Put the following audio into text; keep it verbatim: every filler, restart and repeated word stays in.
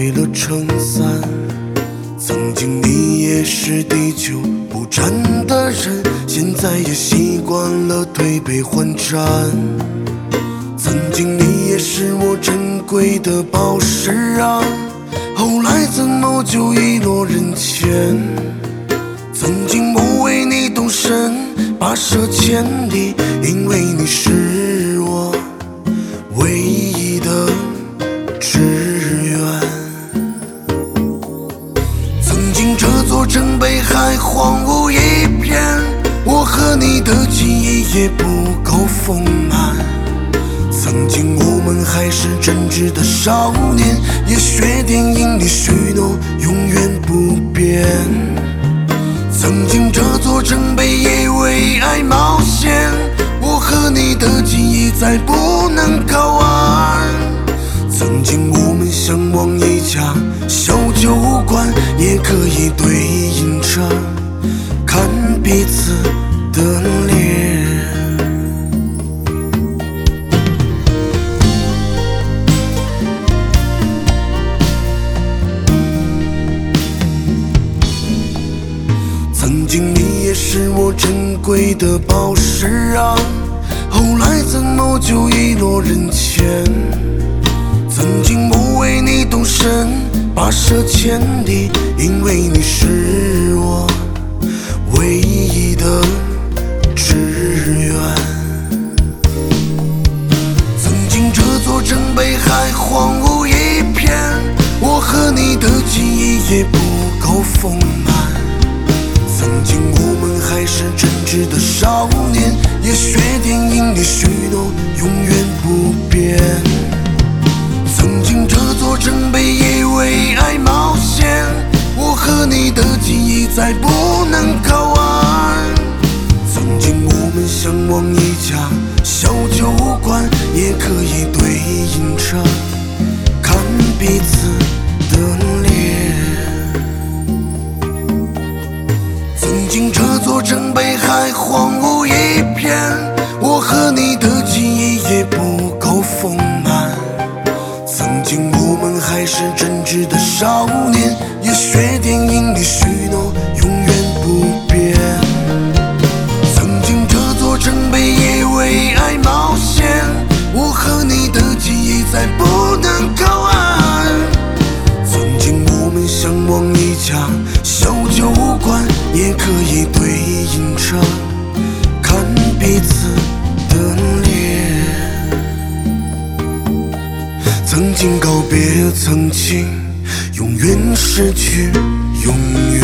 为了撑伞。曾经你也是滴酒不沾的人，现在也习惯了推杯换盏。曾经你也是我珍贵的宝石啊，后来怎么就遗落人间？曾经我为你动身，跋涉千里，因为你是我唯一的志愿。曾经这座城北还荒芜一片，我和你的记忆也不够丰满。曾经我们还是真挚的少年，也学电影里许诺永远不变。曾经这座城北也为爱冒险，我和你的记忆再不能靠岸。曾经我们向往一家小酒馆，也可以对饮着看彼此的脸。曾经你也是我珍贵的宝石啊，后来怎么就遗落人间？曾经我为你动身，跋涉千里，因为你是我唯一的志愿。曾经这座城北还荒芜一片，我和你的记忆也不够丰满。曾经我们还是真挚的少年，也学电影里许诺永远不变。曾经这座城北也为爱冒险，我和你的记忆再不能靠岸。曾经我们向往一家小酒馆，也可以对饮着看彼此的脸。曾经这座城北还荒芜一片，我和你的记忆也不够丰满。曾经我们还是真挚的少年，也学电影里许诺永远不变。曾经这座城北也为爱冒险，我和你的记忆再不能靠岸。曾经我们向往一家小酒馆，也可以对饮着看彼此的脸。曾经告别曾经，永远失去永远。